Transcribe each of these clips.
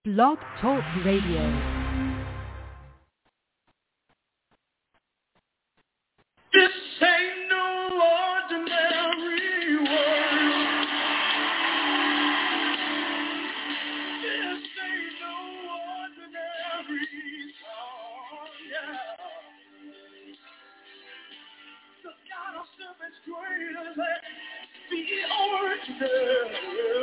Blog Talk Radio. This ain't no ordinary world. This ain't no ordinary song. Yeah. The God of serve is greater than the ordinary.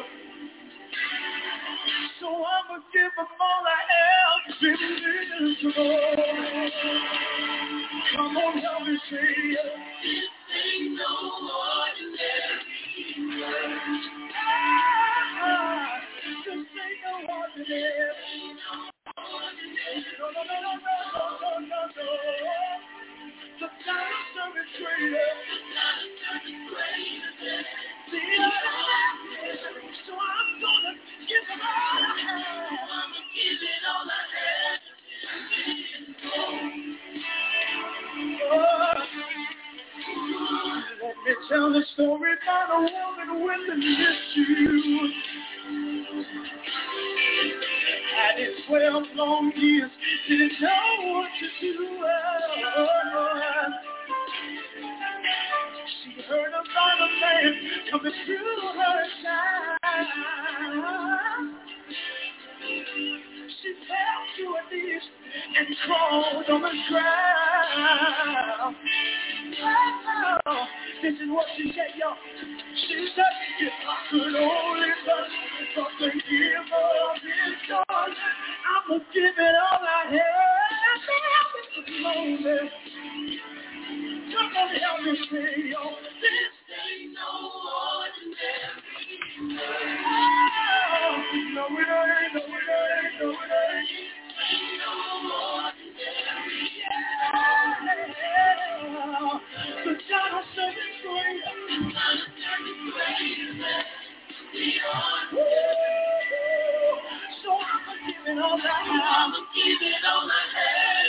So I'ma give them all I have been miserable. Come on, help me say it. This ain't no ordinary world. This ain't no ordinary. No. The God of serve is greater. The ordinary. So I'm gonna give it all I have. I'ma give it all I have. Let me tell the story about a woman with an issue. Had it 12 long years, didn't know what to do. She heard about a man coming through her side. She fell to her knees and crawled on the ground. Oh, this is what she said, y'all. She said, if I could only touch the give of his God, I'ma give it all I have. Moment. Come on, help me say, y'all. This ain't no ordinary. Oh, no, it ain't. Ain't no ordinary. Yeah. The God of serve is greater. The God of serve is greater. So I'ma give it all I have. I'ma give it all I have.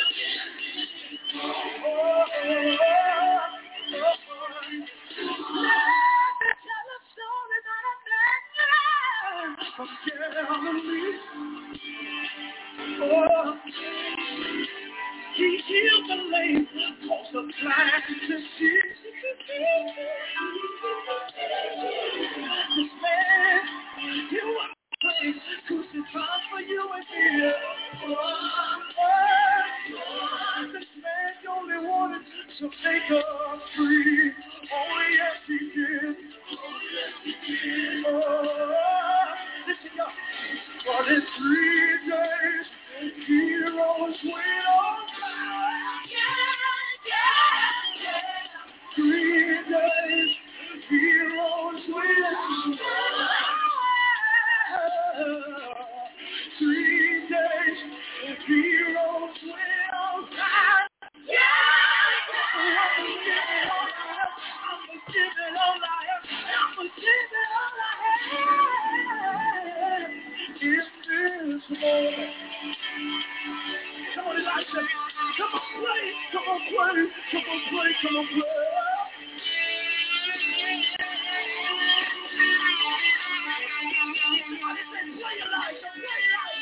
From Galilee. Oh, he healed the lame, caused the blind to see. This man, he was crucified for you and me. This man only wanted to make us free. Oh, yes, he did. Oh, listen, y'all. For in 3 days, he rose with all power. 3 days, he rose with all power. 3 days, he rose with all power. I'ma give it all I have. I'ma give it all I have. In this moment. Come on, Elijah. Come on, play. Come on, play. Come on, play. Come on, play. Somebody say, play, Elijah. Play, Elijah.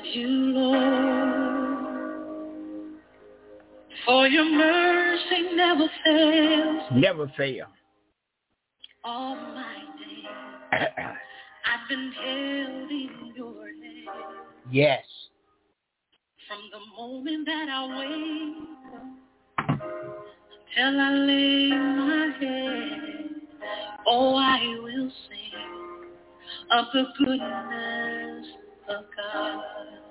love you, Lord, for your mercy never fails. Never fail. All my days, I've been held in your hand. Yes. From the moment that I wake up till I lay my head, oh, I will sing of the goodness of God.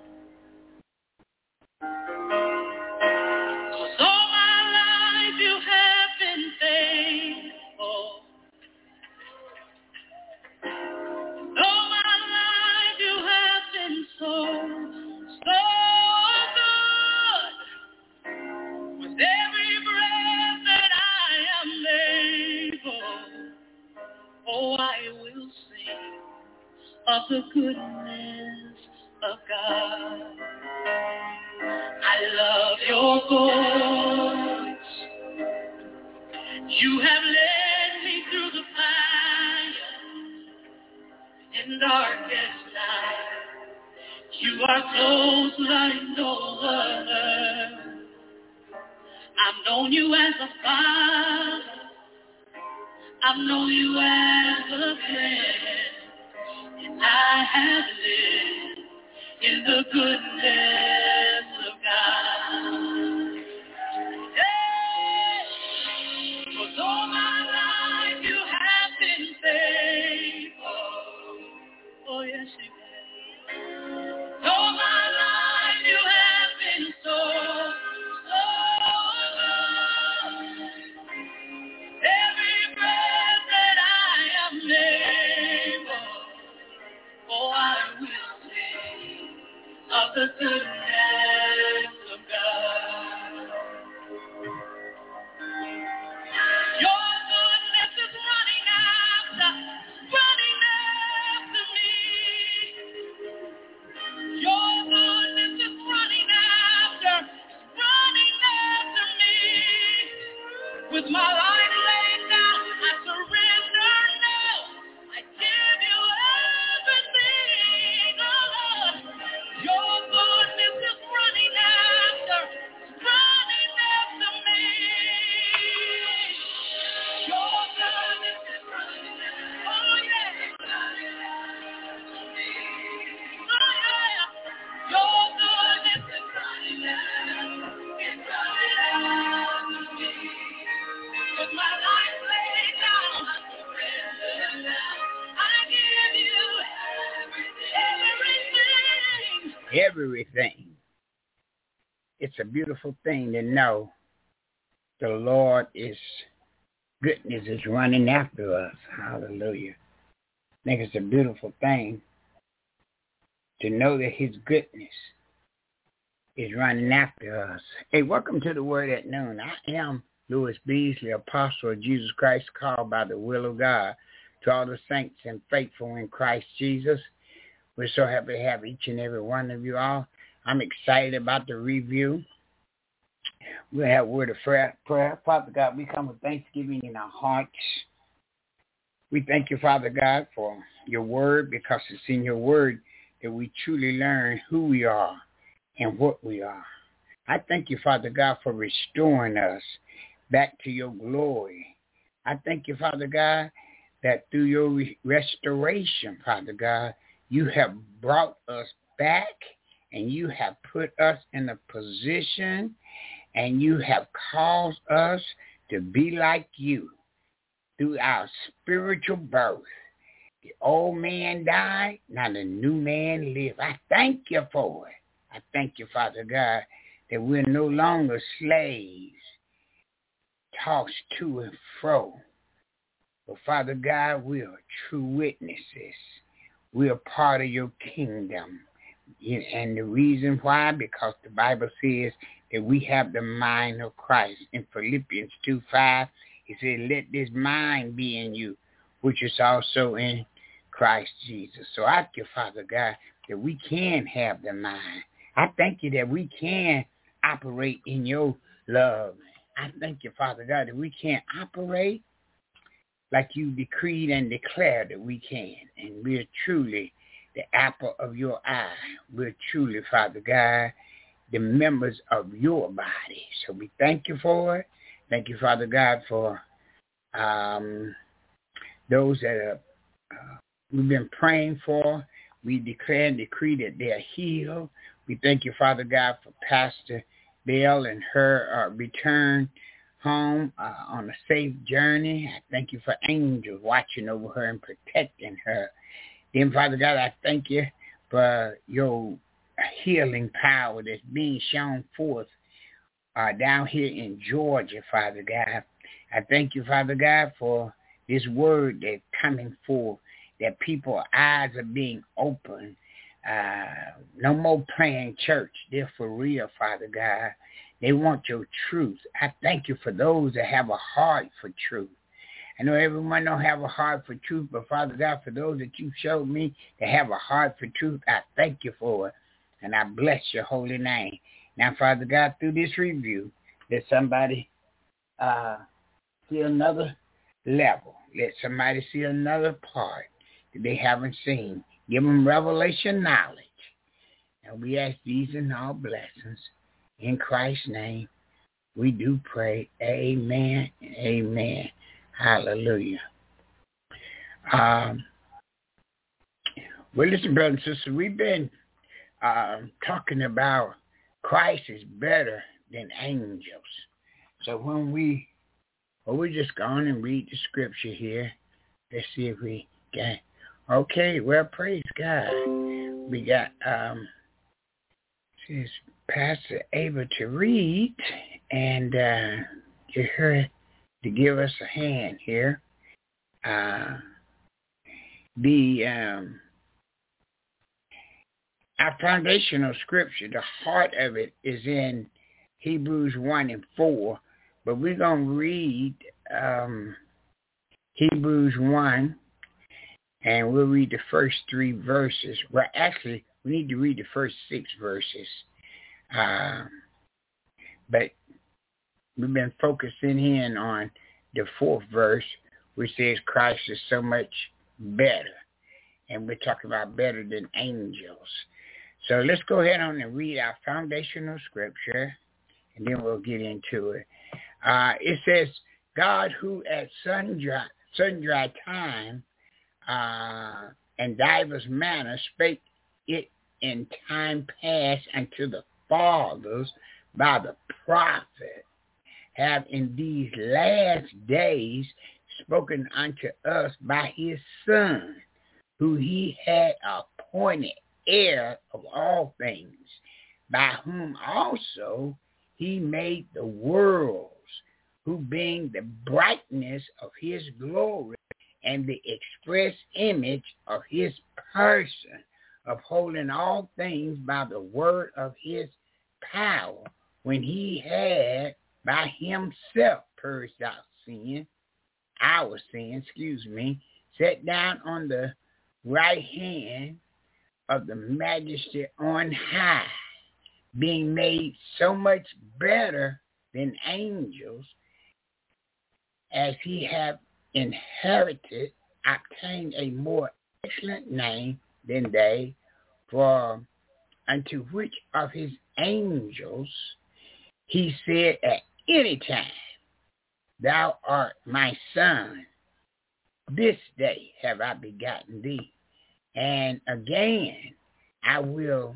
'Cause all my life you have been faithful. All my life you have been so good. With every breath that I am able, oh, I will sing of the goodness of God. I love your voice. You have led me through the fire in darkest night. You are close like no other. I've known you as a father. I've known you as a friend. And I have lived in the goodness of God. Hey! 'Cause all my life you have been faithful. Oh, yes, you have. All my life you have been so good. Every breath that I am able, oh, I will sing of the goodness of God. Your goodness is running after me. Your goodness is running after me. With my life laid down, I surrender now. I give you everything, oh Lord. Your goodness is running after me. Your goodness is running after, oh yeah. Oh yeah. Your goodness is running after, it's running after me. With my life laid down, I surrender now. I give you everything. Everything. It's a beautiful thing to know the Lord is goodness is running after us. Hallelujah. I think it's a beautiful thing to know that his goodness is running after us. Hey, welcome to the Word at Noon. I am Louis Beasley, apostle of Jesus Christ, called by the will of God to all the saints and faithful in Christ Jesus. We're so happy to have each and every one of you all. I'm excited about the review. We'll have a word of prayer. Father God, we come with thanksgiving in our hearts. We thank you, Father God, for your word, because it's in your word that we truly learn who we are and what we are. I thank you, Father God, for restoring us back to your glory. I thank you, Father God, that through your restoration, Father God, you have brought us back and you have put us in a position and you have caused us to be like you through our spiritual birth. The old man died, now the new man lives. I thank you for it. I thank you, Father God, that we're no longer slaves, tossed to and fro. But Father God, we are true witnesses. We are part of your kingdom. And the reason why, because the Bible says that we have the mind of Christ. In Philippians 2:5, he said, let this mind be in you, which is also in Christ Jesus. So I thank you, Father God, that we can have the mind. I thank you that we can operate in your love. I thank you, Father God, that we can operate like you decreed and declared that we can. And we are truly the apple of your eye. We're truly, Father God, the members of your body. So we thank you for it. Thank you, Father God, for those that we've been praying for. We declare and decree that they are healed. We thank you, Father God, for Pastor Bell and her return home on a safe journey. I thank you for angels watching over her and protecting her. Then, Father God, I thank you for your healing power that's being shown forth down here in Georgia, Father God. I thank you, Father God, for this word that's coming forth, that people's eyes are being opened. No more playing church. They're for real, Father God. They want your truth. I thank you for those that have a heart for truth. I know everyone don't have a heart for truth, but Father God, for those that you showed me that have a heart for truth, I thank you for it. And I bless your holy name. Now, Father God, through this review, let somebody see another level. Let somebody see another part that they haven't seen. Give them revelation knowledge. And we ask these and all blessings. In Christ's name, we do pray. Amen. Amen. Hallelujah. Well, listen, brothers and sisters, we've been talking about Christ is better than angels. So we're just going and read the scripture here. Let's see if we can. Okay, well, praise God. We got is Pastor able to read and get her to give us a hand here. Our foundational scripture, the heart of it is in Hebrews 1:4, but we're going to read Hebrews 1, and we'll read the first 3 verses. Well, actually, we need to read the first 6 verses. But we've been focusing in on the 4th verse, which says Christ is so much better. And we're talking about better than angels. So let's go ahead on and read our foundational scripture, and then we'll get into it. It says, God who at sundry time and divers manners spake it in time past unto the fathers by the prophet, have in these last days spoken unto us by his Son, who he had appointed heir of all things, by whom also he made the worlds, who being the brightness of his glory and the express image of his person, upholding all things by the word of his power, when he had by himself purged our sin, sat down on the right hand of the majesty on high, being made so much better than angels, as he have inherited, obtained a more excellent name than they, for unto which of his angels he said at any time, Thou art my son, this day have I begotten thee. And again, I will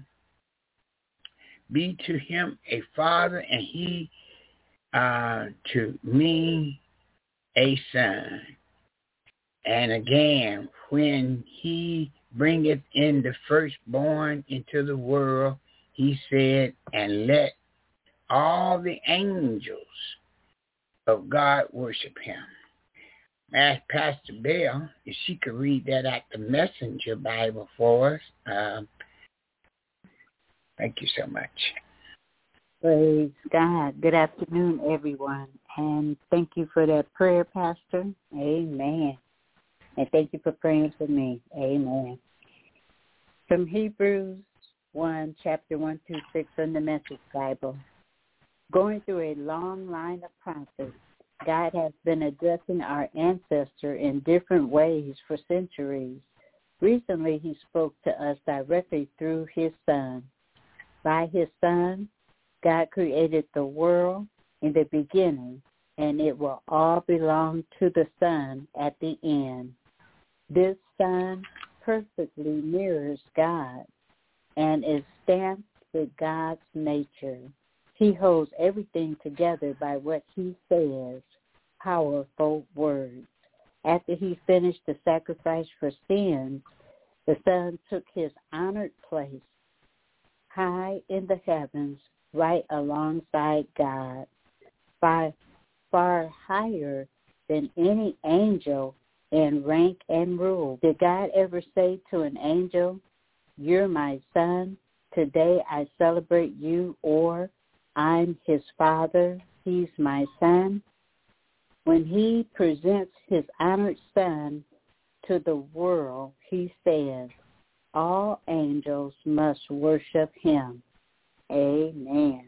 be to him a father, and he to me a son. And again, when he bringeth in the firstborn into the world, he said, and let all the angels of God worship him. Ask Pastor Bell if she could read that at the Messenger Bible for us. Thank you so much. Praise God. Good afternoon, everyone. And thank you for that prayer, Pastor. Amen. And thank you for praying for me. Amen. From Hebrews 1, chapter 1 through 6 in the Message Bible. Going through a long line of prophets, God has been addressing our ancestor in different ways for centuries. Recently, he spoke to us directly through his Son. By his Son, God created the world in the beginning, and it will all belong to the Son at the end. This Son perfectly mirrors God and is stamped with God's nature. He holds everything together by what he says, powerful words. After he finished the sacrifice for sins, the Son took his honored place high in the heavens, right alongside God, far higher than any angel in rank and rule. Did God ever say to an angel, "You're my son, today I celebrate you," or "I'm his father, he's my son"? When he presents his honored Son to the world, he says, all angels must worship him. Amen.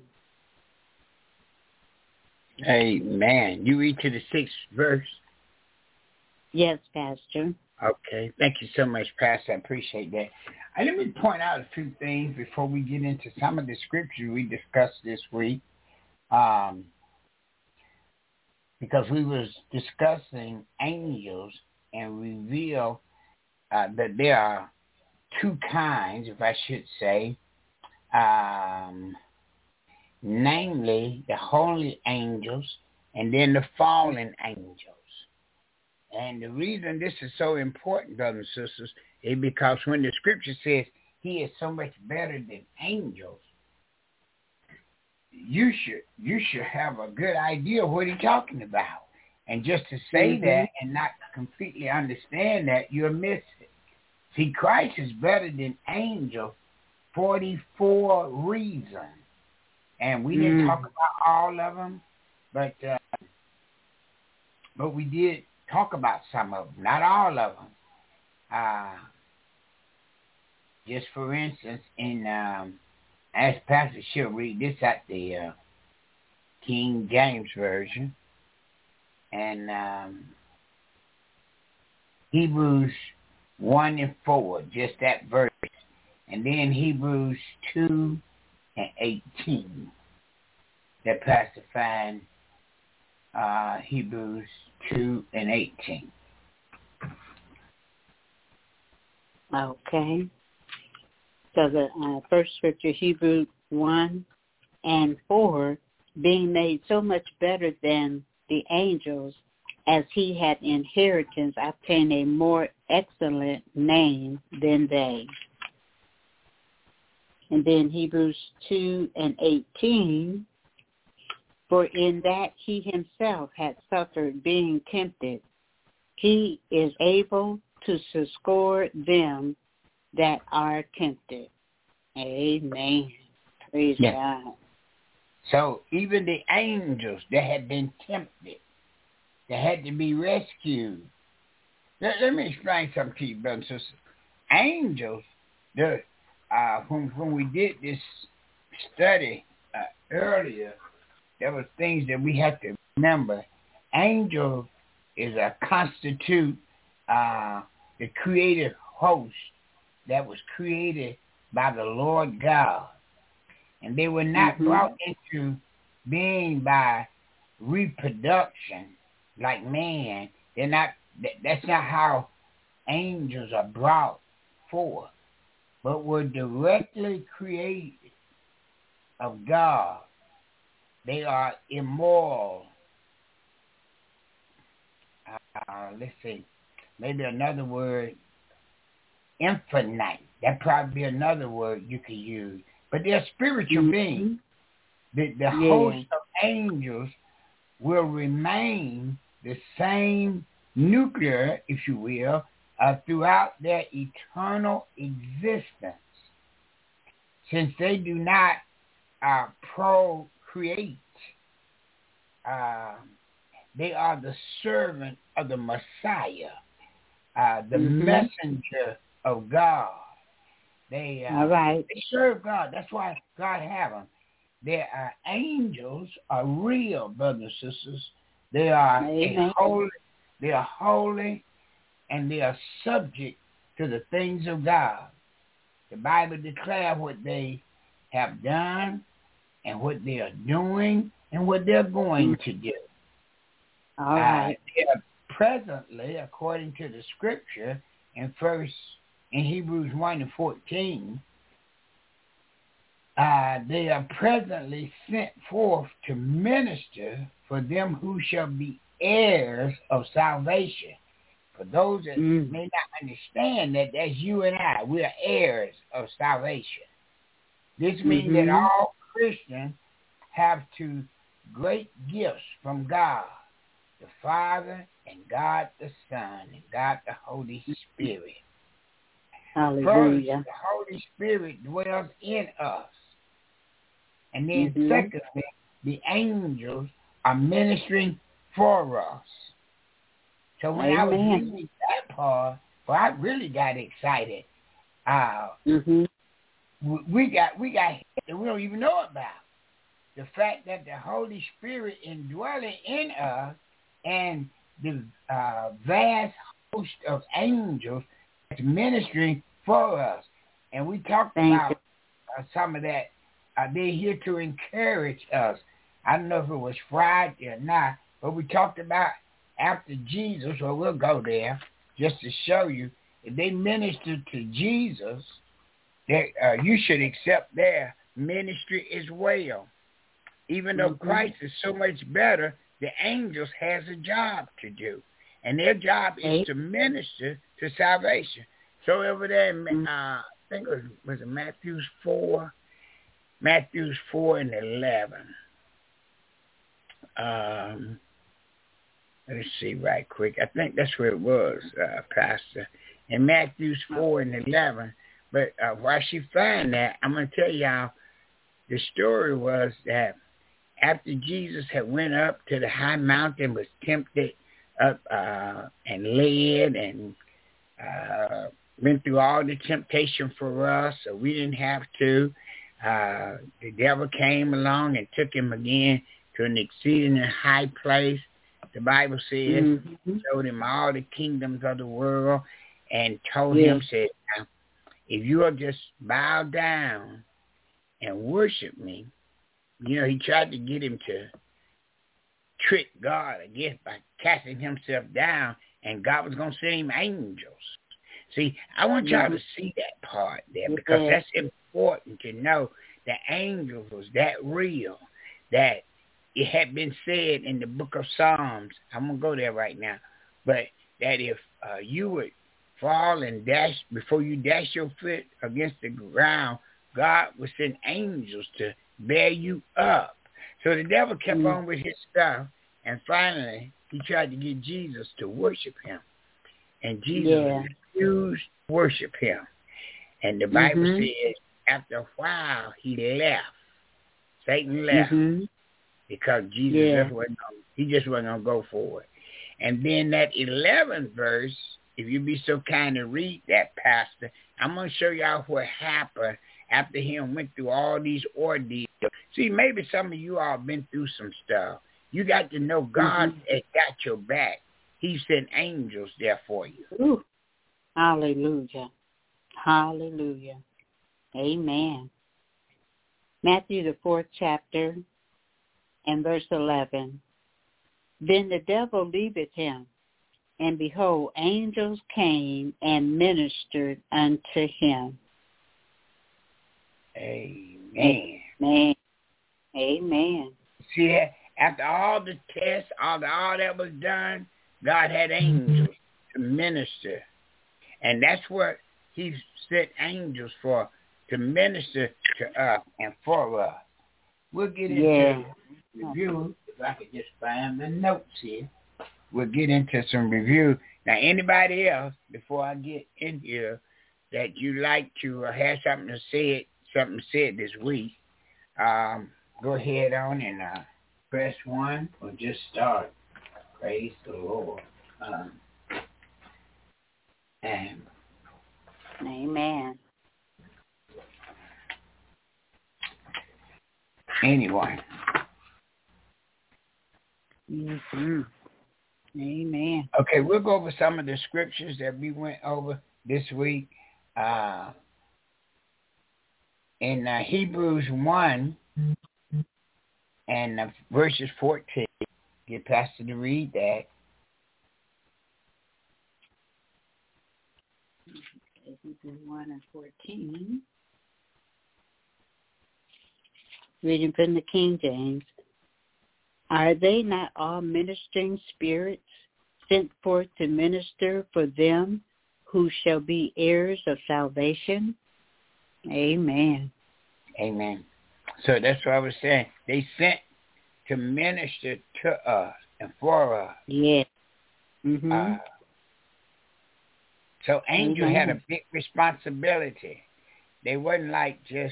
Amen. You read to the 6th verse? Yes, Pastor. Okay. Thank you so much, Pastor. I appreciate that. Let me point out a few things before we get into some of the scriptures we discussed this week. Because we was discussing angels and reveal that there are two kinds, if I should say, namely the holy angels and then the fallen angels. And the reason this is so important, brothers and sisters, is because when the scripture says he is so much better than angels, you should have a good idea of what he's talking about. And just to say that and not completely understand that, you'll miss it. See, Christ is better than angels 44 reasons. And we didn't talk about all of them, but we did talk about some of them, not all of them. Just for instance, in as Pastor she'll read this at the King James Version, and Hebrews 1 and 4, just that verse, and then Hebrews 2 and 18. That Pastor find Hebrews 2 and 18. Okay. So the first scripture, Hebrews 1 and 4, being made so much better than the angels, as he had inheritance, obtained a more excellent name than they. And then Hebrews 2 and 18, for in that he himself had suffered being tempted, he is able to succor them that are tempted. Amen. Praise God. So even the angels that had been tempted, they had to be rescued. Let me explain something to you, brothers and sisters. Angels, when we did this study earlier, there were things that we have to remember. Angel is a constitute, the creative host that was created by the Lord God. And they were not brought into being by reproduction like man. They're not. That's not how angels are brought forth, but were directly created of God. They are immoral. Let's see, maybe another word, infinite. That'd probably be another word you could use. But they're spiritual beings. The host of angels will remain the same nuclear, if you will, throughout their eternal existence. Since they do not procreate, they are the servant of the Messiah, the messenger of God. They serve God. That's why God have them. Their angels are real, brothers and sisters. They are holy. They are holy, and they are subject to the things of God. The Bible declares what they have done and what they are doing and what they're going to do. All right. They are presently, according to the scripture in Hebrews 1:14, they are presently sent forth to minister for them who shall be heirs of salvation. For those that may not understand that's you and I. We are heirs of salvation. This means that all Christians have two great gifts from God, the Father and God the Son and God the Holy Spirit. Hallelujah. First, the Holy Spirit dwells in us. And then secondly, the angels are ministering for us. So when I was reading that part, well, I really got excited. We got hit that we don't even know about. The fact that the Holy Spirit indwelling in us and the vast host of angels that's ministering for us. And we talked about some of that. They're here to encourage us. I don't know if it was Friday or not, but we talked about after Jesus, well, we'll go there just to show you. If they ministered to Jesus, you should accept their ministry as well. Even though Christ is so much better, the angels has a job to do. And their job is to minister to salvation. So over there, I think it was Matthew 4 and 11. Let's see right quick. I think that's where it was, Pastor. In Matthew 4 and 11. But while she found that, I'm going to tell y'all the story was that after Jesus had went up to the high mountain, was tempted up and led and went through all the temptation for us, so we didn't have to. The devil came along and took him again to an exceedingly high place. The Bible says, showed him all the kingdoms of the world and told him, said, now, if you will just bow down and worship me. You know, he tried to get him to trick God, I guess, by casting himself down, and God was going to send him angels. See, I want y'all to see that part there, because that's important to know that angels was that real, that it had been said in the book of Psalms. I'm going to go there right now. But that if you would fall and dash, before you dash your foot against the ground, God would send angels to bear you up. So the devil kept on with his stuff, and finally he tried to get Jesus to worship him. And Jesus refused to worship him. And the Bible says after a while he left. Satan left because Jesus just wasn't going to go for it. And then that 11th verse, if you be so kind to read that, Pastor, I'm going to show y'all what happened after him went through all these ordeals. See, maybe some of you all been through some stuff. You got to know God has got your back. He sent angels there for you. Ooh. Hallelujah. Hallelujah. Amen. Matthew, the 4th chapter, and verse 11. Then the devil leaveth him, and behold, angels came and ministered unto him. Amen. Amen. Amen. See, after all the tests, all that was done, God had angels to minister. And that's what he sent angels for, to minister to us and for us. We'll get into review. If I could just find the notes here. We'll get into some review. Now, anybody else, before I get in here, that you like to have something said this week, go ahead on and press 1 or just start. Praise the Lord. And amen. Anyway. Amen. Okay, we'll go over some of the scriptures that we went over this week. In Hebrews 1 and verses 14. Get Pastor to read that. Hebrews 1 and 14. Reading from the King James. Are they not all ministering spirits sent forth to minister for them who shall be heirs of salvation? Amen. Amen. So that's what I was saying. They sent to minister to us and for us. Yes. Mm-hmm. So angels had a big responsibility. They wasn't like just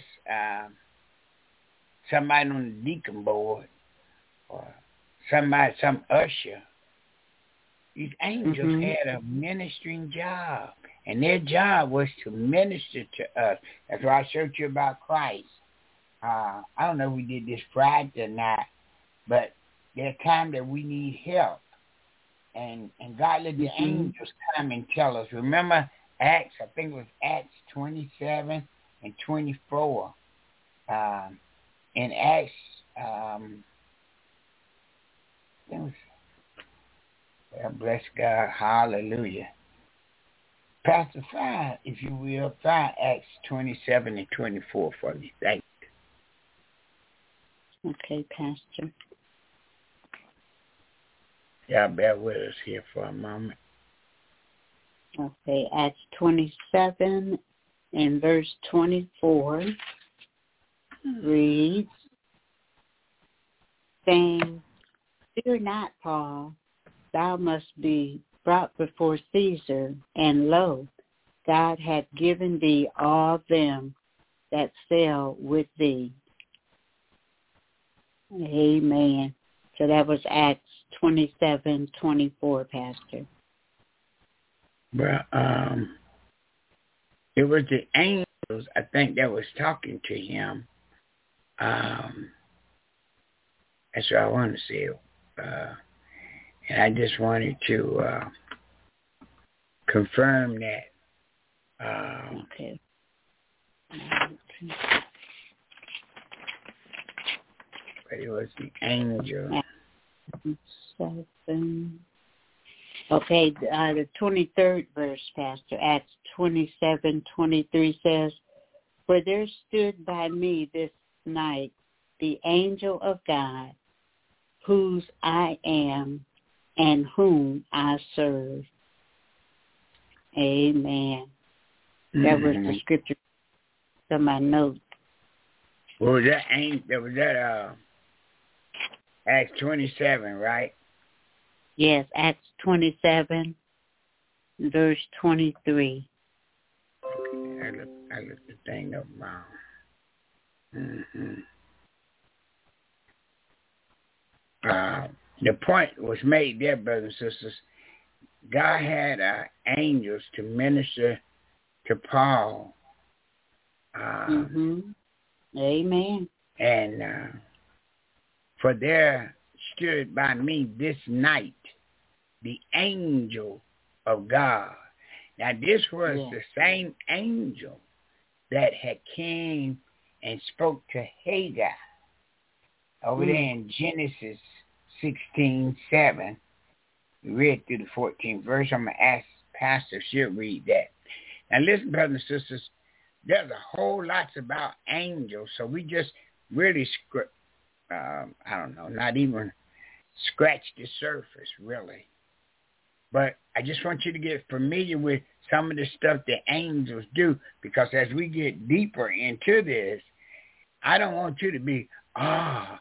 somebody on the deacon board or some usher. These angels had a ministering job, and their job was to minister to us. That's why I showed you about Christ. I don't know if we did this Friday or not, but there are times that we need help. And God let the angels come and tell us. Remember Acts, I think it was Acts 27 and 24. In Acts, bless God, hallelujah. Pastor, find, if you will, find Acts 27 and 24 for me. Thank you. Okay, Pastor. Y'all bear with us here for a moment. Okay, Acts 27 and verse 24 reads, saying, Fear not, Paul, thou must be brought before Caesar, and lo, God hath given thee all them that sail with thee. Amen. So that was Acts 27:24, Pastor. Well, it was the angels, I think, that was talking to him. That's what I wanted to say. And I just wanted to confirm that. Okay. But it was the angel. 7. Okay, the 23rd verse, Pastor, Acts 27:23 says, For there stood by me this night the angel of God, whose I am and whom I serve. Amen. That was the scripture on my note. Well, was that Acts 27, right? Yes, Acts 27, verse 23. Okay, I looked the thing up wrong. The point was made there, brothers and sisters. God had angels to minister to Paul. Amen. And for there stood by me this night the angel of God. Now this was the same angel that had came and spoke to Hagar over there in Genesis 16:7. We read through the 14th verse. I'm going to ask Pastor if she'll read that. Now listen, brothers and sisters, there's a whole lot about angels, so we just really not even scratch the surface, really. But I just want you to get familiar with some of the stuff the angels do, because as we get deeper into this, I don't want you to be, I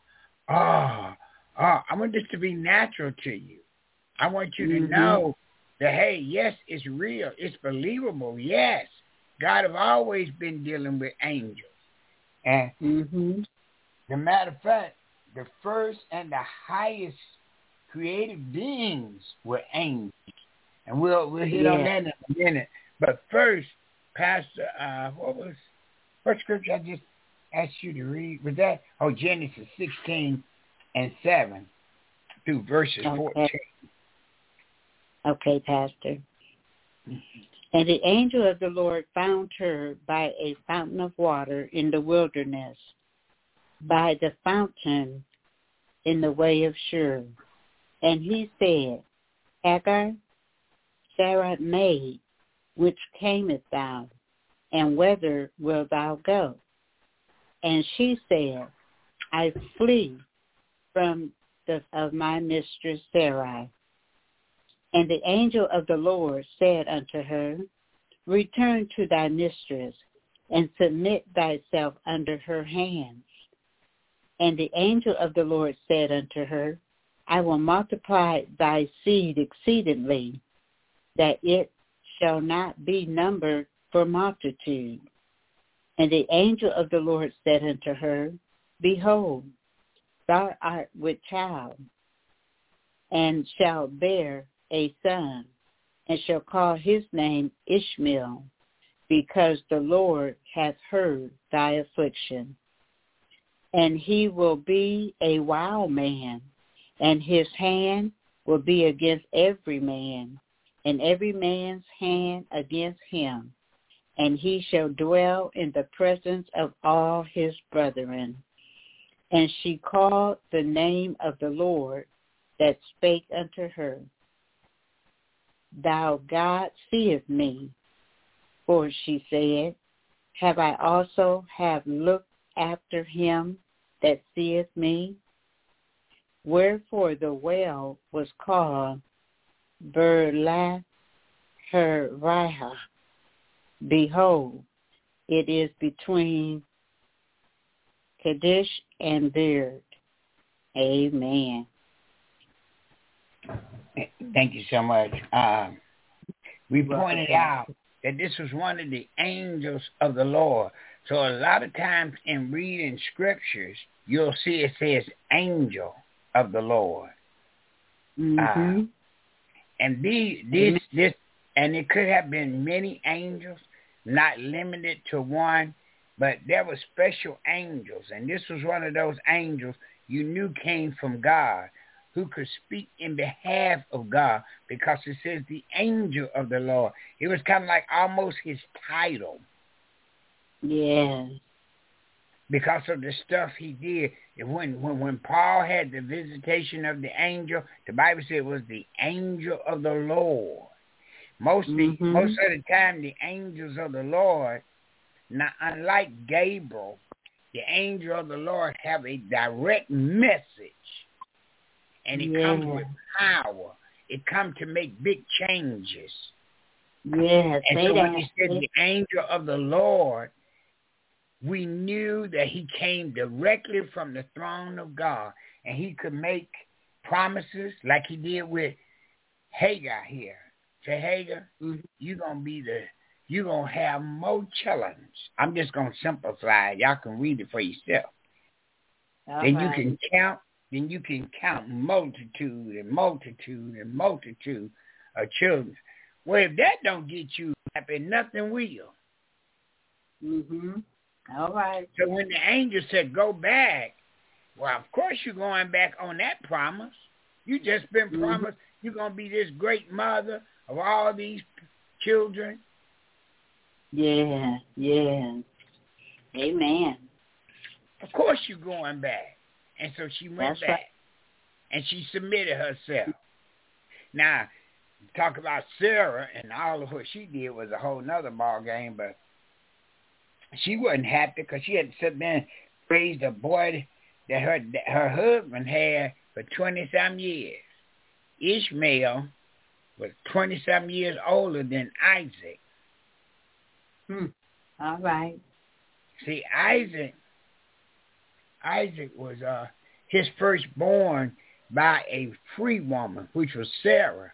want this to be natural to you. I want you to know that, hey, yes, it's real. It's believable. Yes, God have always been dealing with angels. And the matter of fact, the first and the highest created beings were angels. And we'll hit on that in a minute. But first, Pastor, what scripture I just asked you to read? Was that, Genesis 16:7 through verses 14. Okay, Pastor. And the angel of the Lord found her by a fountain of water in the wilderness, by the fountain in the way of Shur. And he said, Hagar, Sarah maid, which camest thou, and whither wilt thou go? And she said, I flee from of my mistress Sarai. And the angel of the Lord said unto her, Return to thy mistress, and submit thyself under her hands. And the angel of the Lord said unto her, I will multiply thy seed exceedingly, that it shall not be numbered for multitude. And the angel of the Lord said unto her, Behold, thou art with child, and shalt bear a son, and shall call his name Ishmael, because the Lord hath heard thy affliction. And he will be a wild man, and his hand will be against every man, and every man's hand against him. And he shall dwell in the presence of all his brethren. And she called the name of the Lord that spake unto her, Thou God seest me. For she said, Have I also looked after him that seeth me? Wherefore the well was called Berlath-Hariah. Behold, it is between Kadesh and Beard. Amen. Thank you so much. We pointed out that this was one of the angels of the Lord. So a lot of times in reading scriptures, you'll see it says angel of the Lord. Mm-hmm. And this, and it could have been many angels, not limited to one, but there were special angels. And this was one of those angels you knew came from God, who could speak in behalf of God, because it says the angel of the Lord. It was kind of like almost his title. Yeah. Because of the stuff he did. When Paul had the visitation of the angel, the Bible said it was the angel of the Lord. Most of the time, the angels of the Lord, now unlike Gabriel, the angel of the Lord have a direct message. And it comes with power. It comes to make big changes. Yes. And so when he said the angel of the Lord, we knew that he came directly from the throne of God. And he could make promises like he did with Hagar here. Say, Hagar, you're going to have more children. I'm just going to simplify it. Y'all can read it for yourself. Then you can count multitude and multitude and multitude of children. Well, if that don't get you happy, nothing will. All right. So when the angel said, go back, well, of course you're going back on that promise. You just been promised you're going to be this great mother of all these children. Yeah. Amen. Of course you're going back. And so she went back. Right. And she submitted herself. Now, talk about Sarah, and all of what she did was a whole nother ball game, but she wasn't happy because she had to sit there and raise a boy that her husband had for 20-some years. Ishmael was 20-some years older than Isaac. All right. See, Isaac was his firstborn by a free woman, which was Sarah.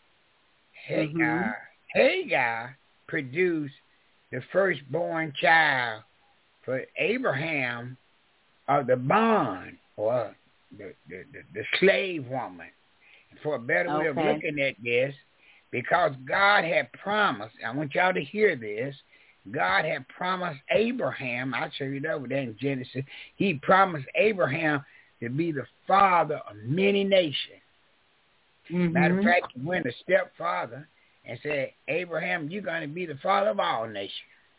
Hagar produced the firstborn child for Abraham of the bond, or the slave woman. For a better way of looking at this, because God had promised, I want y'all to hear this, God had promised Abraham, I'll show you that over there in Genesis, he promised Abraham to be the father of many nations. Matter of fact, he went a step farther, and said, Abraham, you're going to be the father of all nations.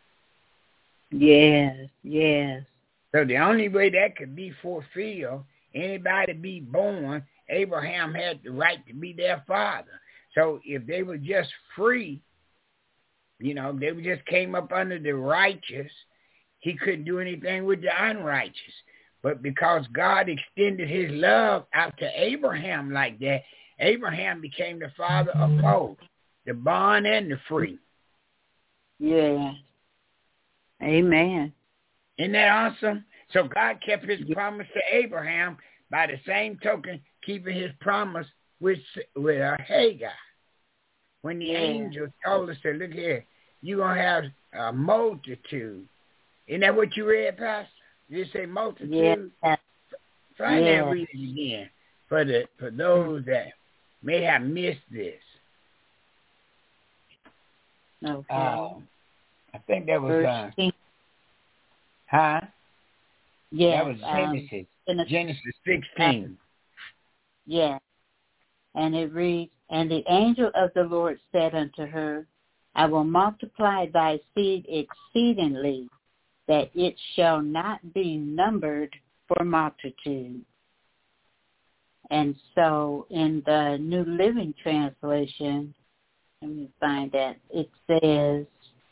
Yes, yes. So the only way that could be fulfilled, anybody be born, Abraham had the right to be their father. So if they were just free, you know, they just came up under the righteous, he couldn't do anything with the unrighteous. But because God extended his love out to Abraham like that, Abraham became the father of both, the bond and the free. Yeah. Amen. Isn't that awesome? So God kept his promise to Abraham by the same token, keeping his promise with Hagar. When the angel told us, said, look here, you're going to have a multitude. Isn't that what you read, Pastor? Did it say multitude? Yeah. Try that and read it again for those that may have missed this. Okay. I think that was yeah. That was Genesis 16. Yeah. And it reads, and the angel of the Lord said unto her, I will multiply thy seed exceedingly, that it shall not be numbered for multitude. And so in the New Living Translation, let me find that, it says,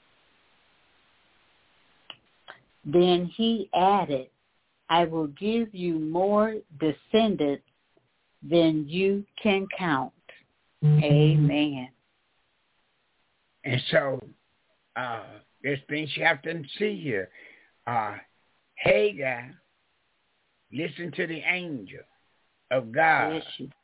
then he added, I will give you more descendants than you can count. Amen. And so there's things you have to see here. Hagar listened to the angel of God.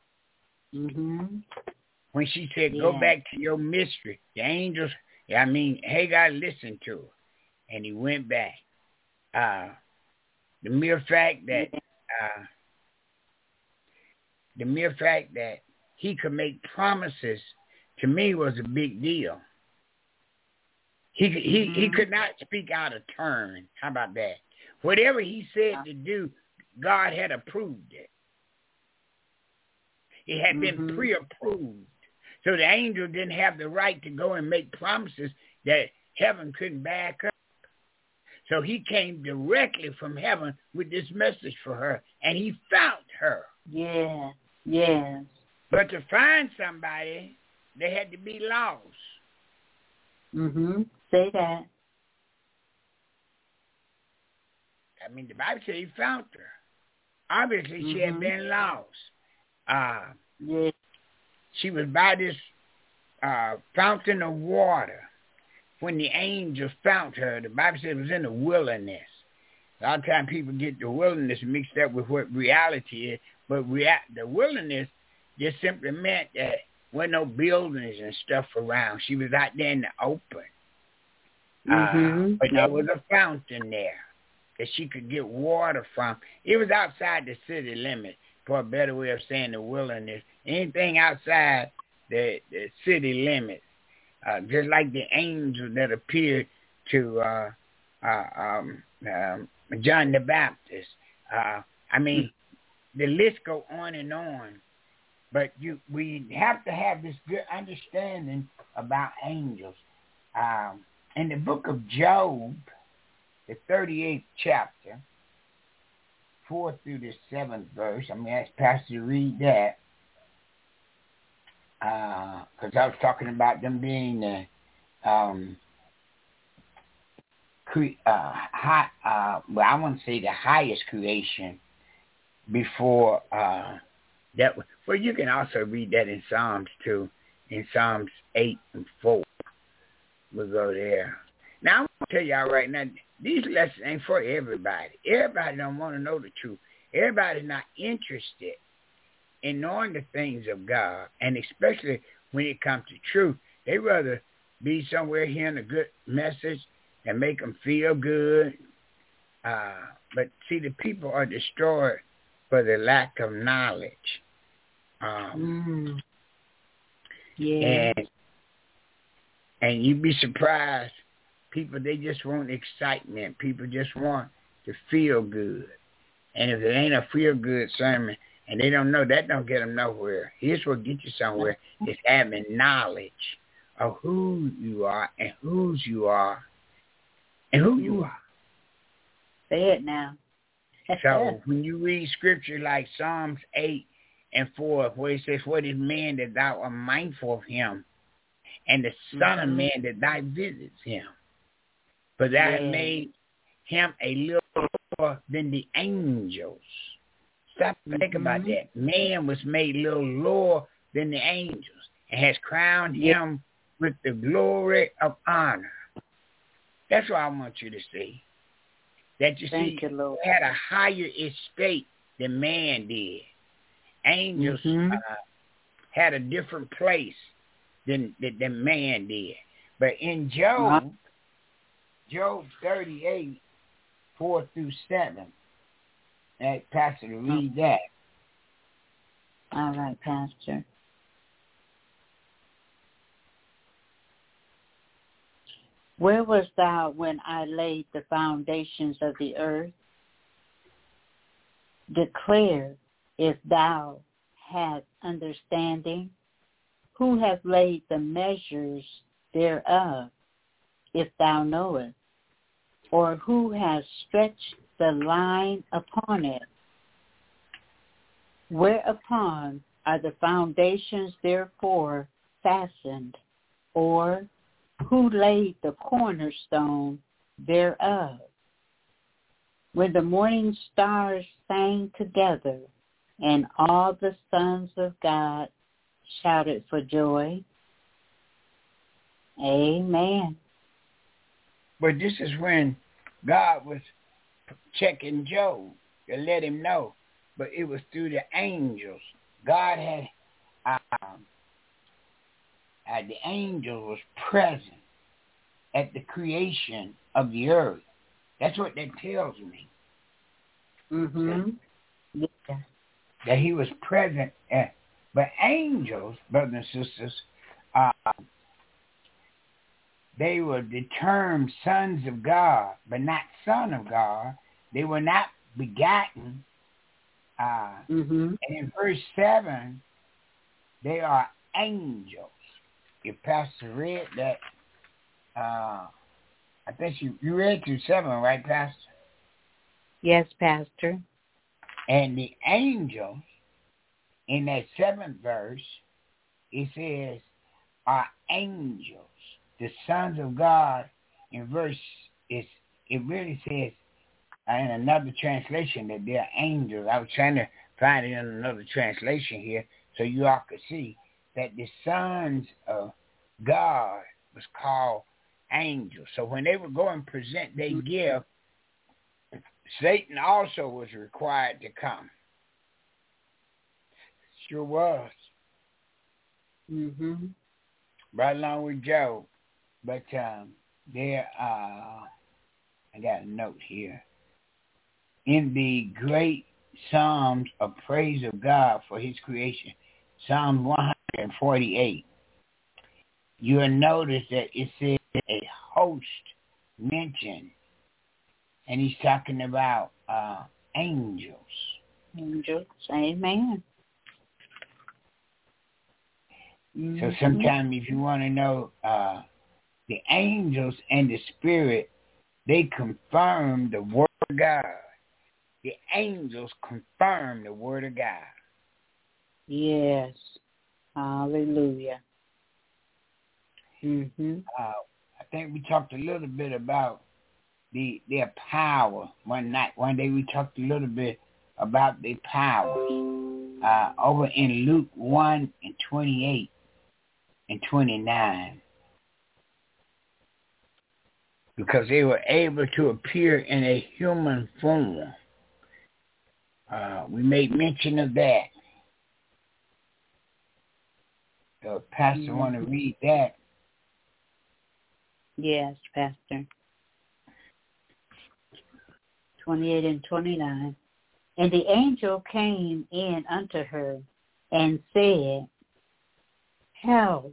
When she said, go back to your mystery, the angels, Hagar listened to her, and he went back. The mere fact that he could make promises, to me, was a big deal. He could not speak out of turn. How about that? Whatever he said to do, God had approved it. It had been pre-approved. So the angel didn't have the right to go and make promises that heaven couldn't back up. So he came directly from heaven with this message for her, and he found her. Yeah, yes. But to find somebody, they had to be lost. Say that. The Bible said he found her. Obviously, she had been lost. She was by this fountain of water. When the angels found her, the Bible said it was in the wilderness. A lot of times people get the wilderness mixed up with what reality is, but the wilderness just simply meant that there weren't no buildings and stuff around. She was out there in the open. But there was a fountain there that she could get water from. It was outside the city limits, for a better way of saying the wilderness. Anything outside the city limits. Just like the angel that appeared to John the Baptist. The list go on and on. But we have to have this good understanding about angels. In the book of Job, the 38th chapter, 4 through the 7th verse, I'm going to ask Pastor to read that. Because I was talking about them being the I want to say the highest creation before that. Well, you can also read that in Psalms too, in Psalms 8 and 4. We'll go there. Now, I'm going to tell y'all right now, these lessons ain't for everybody. Everybody don't want to know the truth. Everybody's not interested in knowing the things of God, and especially when it comes to truth. They rather be somewhere hearing a good message and make them feel good. But see, the people are destroyed for the lack of knowledge. And you'd be surprised. People, they just want excitement. People just want to feel good. And if it ain't a feel-good sermon, and they don't know, that don't get them nowhere. Here's what gets you somewhere, is having knowledge of who you are and whose you are and who you are. Say it now. So when you read scripture like Psalms 8:4, where it says, what is man that thou art mindful of him, and the son of man that thou visits him? For thou hast made him a little lower than the angels. Stop and think about that. Man was made a little lower than the angels and has crowned him with the glory of honor. That's what I want you to see. That you Thank see, you, Lord. had a higher estate than man did. Angels had a different place than man did. But in Job 38, 4-7, Pastor, to read that. All right, Pastor. Where wast thou when I laid the foundations of the earth? Declare if thou hast understanding. Who hath laid the measures thereof, if thou knowest? Or who has stretched the line upon it? Whereupon are the foundations therefore fastened? Or who laid the cornerstone thereof? When the morning stars sang together, and all the sons of God shouted for joy. Amen. But this is when God was checking Job to let him know. But it was through the angels. God had, the angel was present at the creation of the earth. That's what that tells me. Yeah. That he was present at. But angels, brothers and sisters, they were the term sons of God, but not son of God. They were not begotten. And in verse 7, they are angels. If Pastor read that, I think you read through 7, right, Pastor? Yes, Pastor. And the angels, in that 7th verse, it says, are angels. The sons of God, in verse, it really says, in another translation, that they're angels. I was trying to find it in another translation here so you all could see that the sons of God was called angels. So when they would go and present their gift, Satan also was required to come. Sure was. Right along with Job. But there, I got a note here. In the great Psalms of praise of God for his creation, Psalm 148, you will notice that it says a host mentioned, and he's talking about angels. Angels, amen. So sometimes if you want to know the angels and the spirit, they confirm the word of God. The angels confirm the word of God. Yes. Hallelujah. I think we talked a little bit about their power one night. One day we talked a little bit about their powers. Over in Luke 1:28 and 29. Because they were able to appear in a human form. We made mention of that. So Pastor want to read that. Yes, Pastor. 28 and 29. And the angel came in unto her and said, Hail,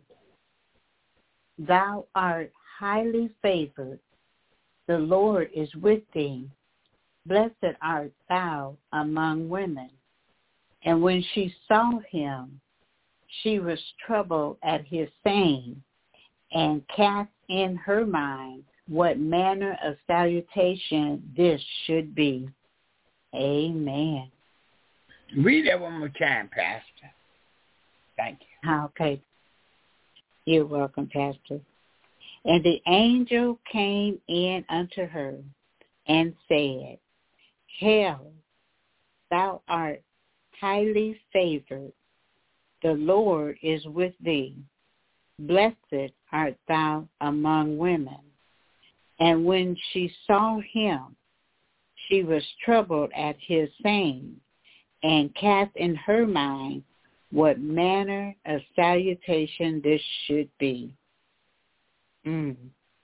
thou art highly favored. The Lord is with thee. Blessed art thou among women. And when she saw him, she was troubled at his saying, and cast in her mind what manner of salutation this should be. Amen. Read that one more time, Pastor. Thank you. Okay. You're welcome, Pastor. And the angel came in unto her and said, Hail, thou art highly favored. The Lord is with thee. Blessed art thou among women. And when she saw him, she was troubled at his saying, and cast in her mind what manner of salutation this should be. May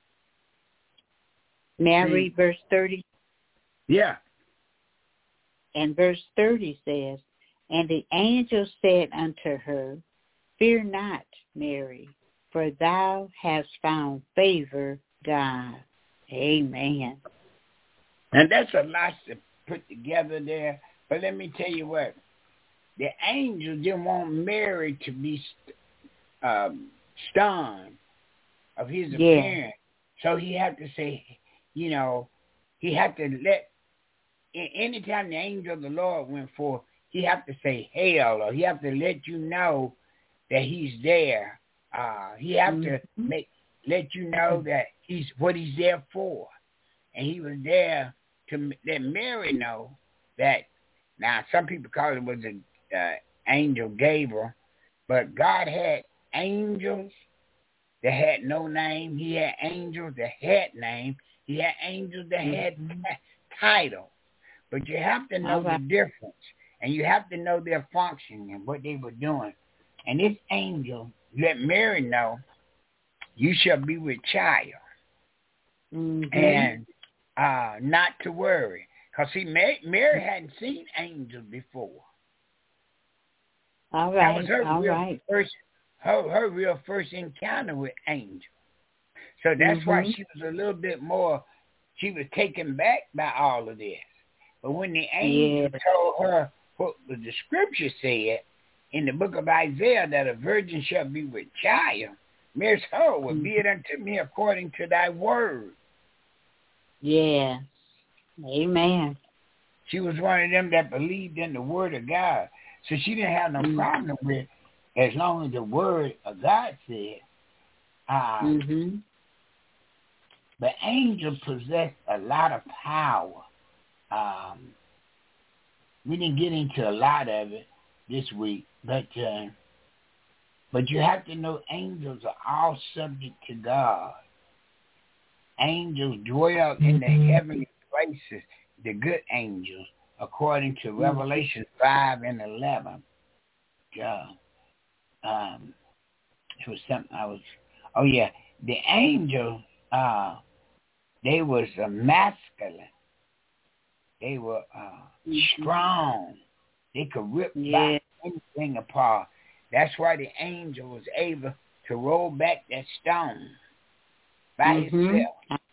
I read verse 30? Yeah. And verse 30 says, And the angel said unto her, Fear not, Mary, for thou hast found favor, God. Amen. And that's a lot to put together there. But let me tell you what. The angel didn't want Mary to be stunned of his appearance. So he had to say, he had to let, anytime the angel of the Lord went forth, he had to say, Hail, or he had to let you know that he's there. He had to let you know that he's what he's there for. And he was there to let Mary know that, now some people call it was an angel Gabriel, but God had angels that had no name. He had angels that had name. He had angels that had title. But you have to know the difference, and you have to know their function and what they were doing. And this angel let Mary know, you shall be with child. And not to worry. Because, see, Mary hadn't seen angels before. All right. That was her real first encounter with angels. So that's why she was a little bit more, she was taken back by all of this. But when the angel told her what the scripture said in the book of Isaiah, that a virgin shall be with child, Mary's heart will be it unto me according to thy word. Yeah. Amen. She was one of them that believed in the word of God. So she didn't have no problem with, as long as the word of God said. But angels possess a lot of power. We didn't get into a lot of it this week, but you have to know angels are all subject to God. Angels dwell in the heavenly places, the good angels, according to Revelation 5 and 11. God. It was something the angels, they was masculine. They were strong. They could rip back anything apart. That's why the angel was able to roll back that stone by himself.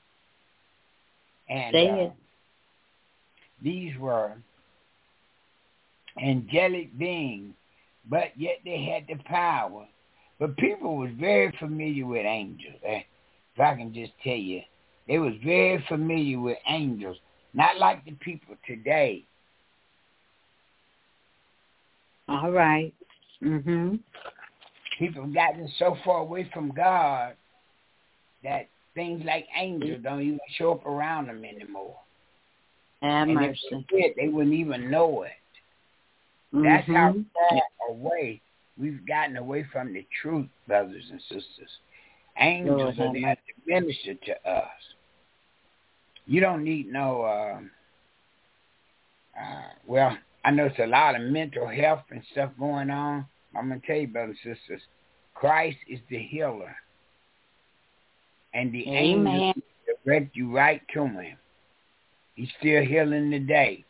And these were angelic beings, but yet they had the power. But people was very familiar with angels. If I can just tell you, they was very familiar with angels, not like the people today. All right. People have gotten so far away from God that things like angels don't even show up around them anymore. Have and mercy. if they did, they wouldn't even know it. That's how far away we've gotten away from the truth, brothers and sisters. Angels are there to minister to us. You don't need no, well, I know it's a lot of mental health and stuff going on. I'm going to tell you, brothers and sisters, Christ is the healer. And the angels direct you right to him. He's still healing today.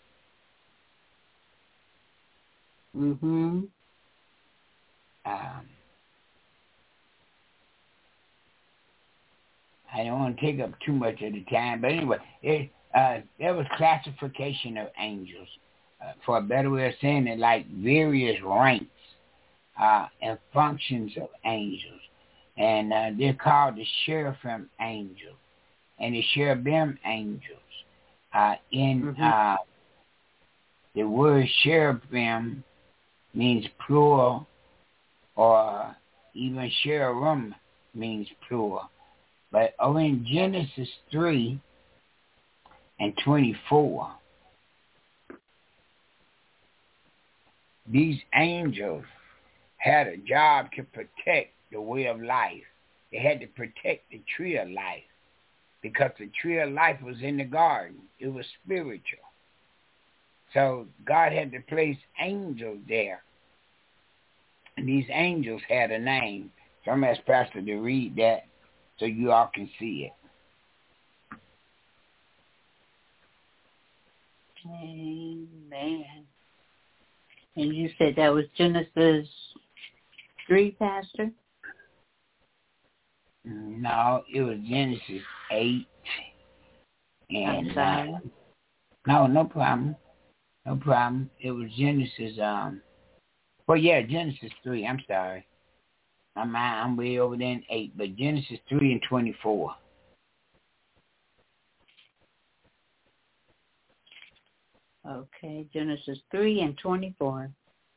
I don't want to take up too much of the time, but anyway, there was classification of angels, for a better way of saying it, like various ranks and functions of angels. And they're called the cherubim angels and the cherubim angels. The word cherubim means plural, or even cherubim means plural. But over in Genesis 3:24, these angels had a job to protect the way of life. They had to protect the tree of life because the tree of life was in the garden. It was spiritual. So God had to place angels there. And these angels had a name. So I'm going to ask Pastor to read that so you all can see it. Amen. And you said that was Genesis 3, Pastor? No, it was Genesis 8. And, I'm sorry. No problem. No problem. It was Genesis, Genesis 3. I'm sorry. I'm way over there in 8, but Genesis 3:24. Okay, Genesis 3:24.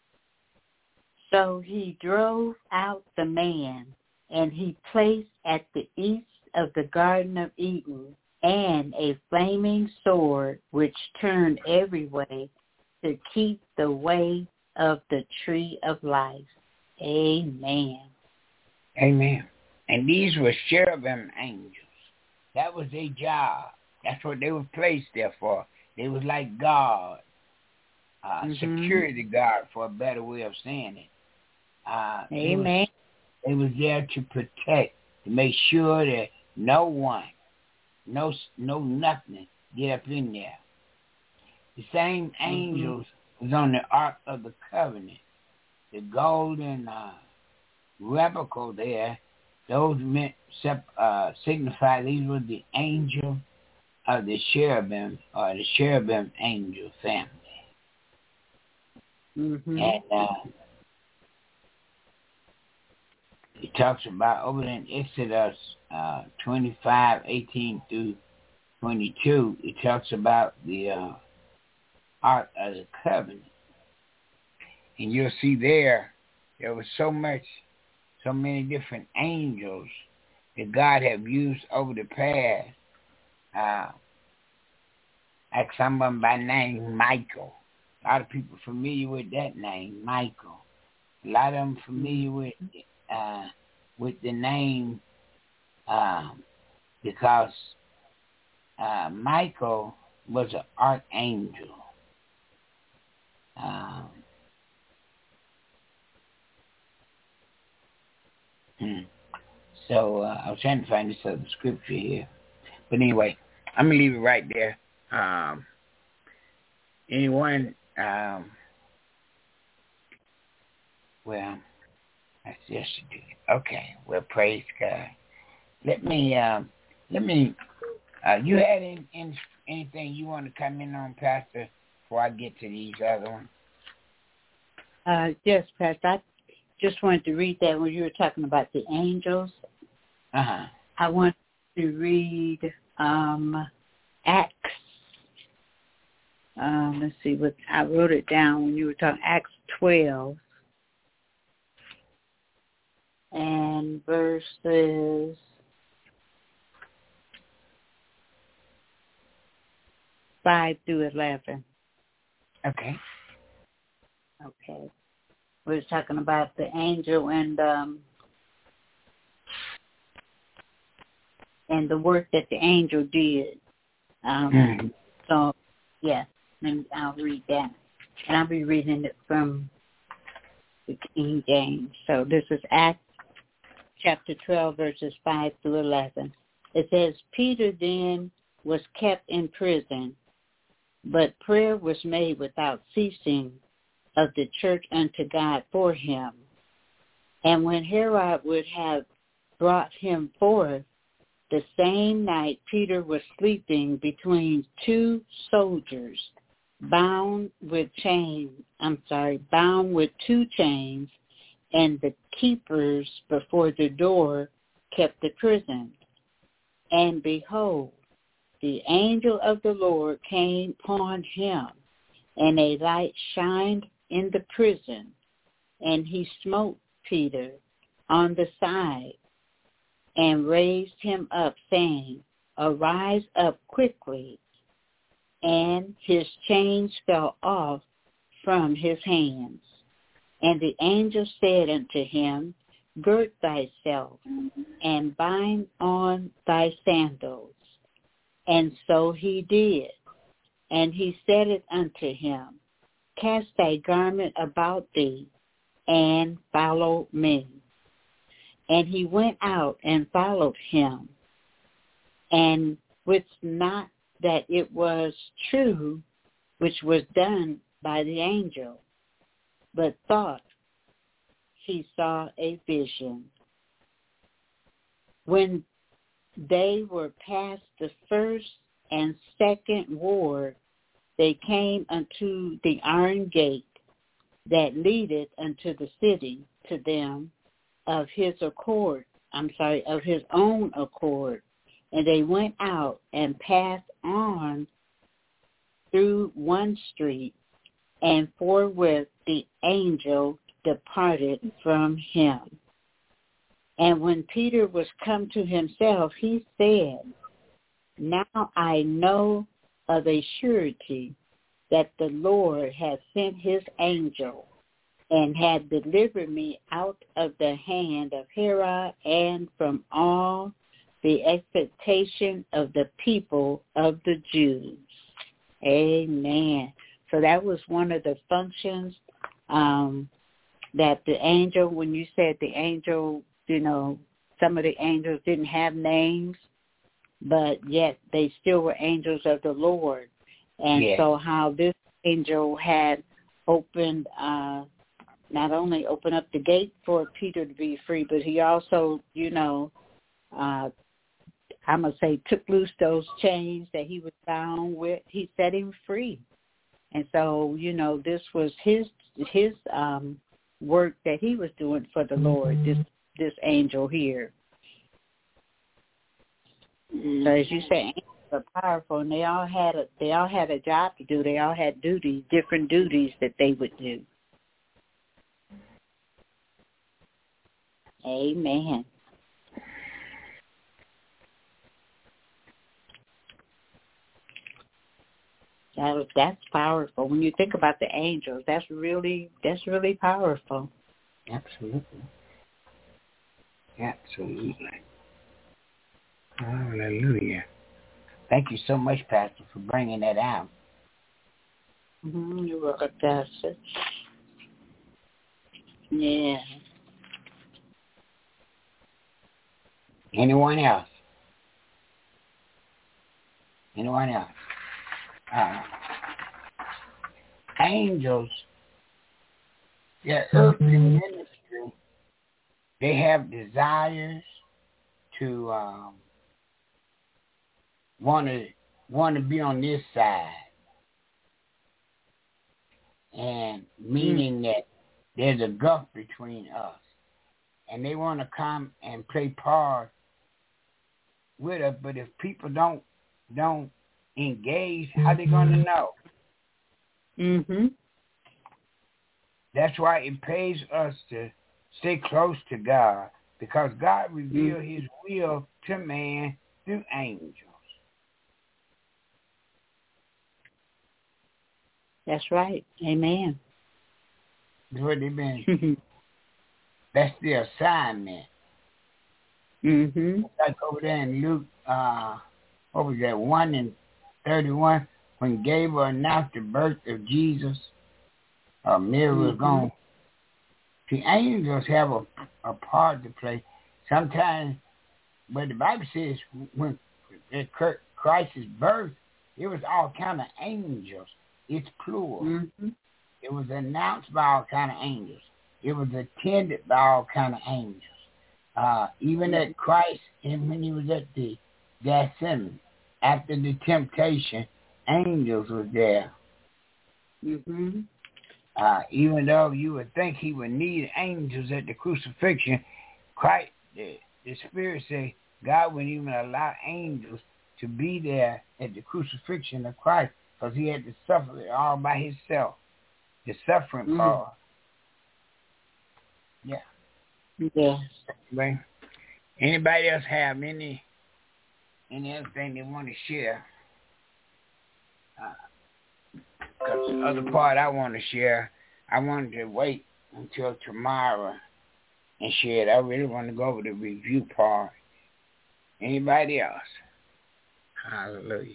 So he drove out the man, and he placed at the east of the Garden of Eden and a flaming sword which turned every way to keep the way of the tree of life. Amen. Amen. And these were cherubim angels. That was their job. That's what they were placed there for. They was like God, security guard, for a better way of saying it. Amen. They was there to protect, to make sure that no one, no nothing get up in there. The same angels was on the Ark of the Covenant. The golden replica there, those meant signify these were the angel of the cherubim, or the cherubim angel family. And it talks about over in Exodus 25:18-22, it talks about the Ark of the Covenant. And you'll see there was so many different angels that God have used over the past. Like someone by name Michael. A lot of people familiar with that name, Michael. A lot of them familiar with the name because Michael was an archangel. So I was trying to find this other scripture here. But anyway, I'm going to leave it right there. Anyone, well, that's yesterday. Okay, well, praise God. Let me, you had anything you want to come in on, Pastor, before I get to these other ones? Yes, Pastor. I just wanted to read that when you were talking about the angels. I want to read Acts. Let's see what I wrote it down when you were talking. Acts 12 and verses 5-11. Okay. Okay. We were talking about the angel and the work that the angel did. So, yes, and I'll read that. And I'll be reading it from the King James. So this is Acts chapter 12, verses 5-11. It says, Peter then was kept in prison, but prayer was made without ceasing of the church unto God for him. And when Herod would have brought him forth, the same night Peter was sleeping between two soldiers, bound with two chains, and the keepers before the door kept the prison. And behold, the angel of the Lord came upon him, and a light shined in the prison, and he smote Peter on the side and raised him up, saying, Arise up quickly. And his chains fell off from his hands. And the angel said unto him, Gird thyself, and bind on thy sandals. And so he did. And he said it unto him, Cast thy garment about thee, and follow me. And he went out and followed him, and wist not that it was true which was done by the angel, but thought he saw a vision. When they were past the first and second ward, they came unto the iron gate that leadeth unto the city, to them of his own accord. And they went out and passed on through one street, and forthwith the angel departed from him. And when Peter was come to himself, he said, Now I know of a surety that the Lord hath sent his angel, and had delivered me out of the hand of Herod, and from all the expectation of the people of the Jews. Amen. So that was one of the functions that the angel, when you said the angel, some of the angels didn't have names, but yet they still were angels of the Lord. And so how this angel had opened, not only opened up the gate for Peter to be free, but he also, I'm going to say, took loose those chains that he was bound with. He set him free. And so, this was his work that he was doing for the Lord, this angel here. So as you say, angels are powerful, and they all had a job to do. They all had duties, different duties that they would do. Amen. That's powerful. When you think about the angels, that's really powerful. Absolutely. Hallelujah. Thank you so much, Pastor, for bringing that out. You're welcome, Pastor. Yeah. Anyone else? Angels, their earthly ministry, they have desires to want to be on this side, and meaning that there's a gulf between us, and they want to come and play part with us. But if people don't engage, how they going to know? That's why it pays us to stay close to God, because God revealed his will to man through angels. That's right. Amen. That's what they've been. That's the assignment. Like over there in Luke, what was that, 1:31, when Gabriel announced the birth of Jesus, Mary was gone. The angels have a part to play. Sometimes, but the Bible says when at Christ's birth, it was all kind of angels. It's plural. It was announced by all kind of angels. It was attended by all kind of angels. Even at Christ, and when he was at the Gethsemane, after the temptation, angels were there. Even though you would think he would need angels at the crucifixion, Christ, the Spirit say God wouldn't even allow angels to be there at the crucifixion of Christ because he had to suffer it all by himself. The suffering part. Yeah. Yes. Right. Anybody else have any other thing they want to share? Because the other part I want to share, I wanted to wait until tomorrow and share it. I really want to go over the review part. Anybody else? Hallelujah.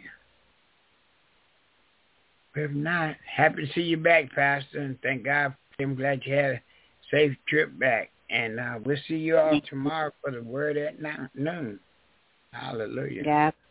If not, happy to see you back, Pastor, and thank God. I'm glad you had a safe trip back. And we'll see you all tomorrow for the word at noon. Hallelujah. God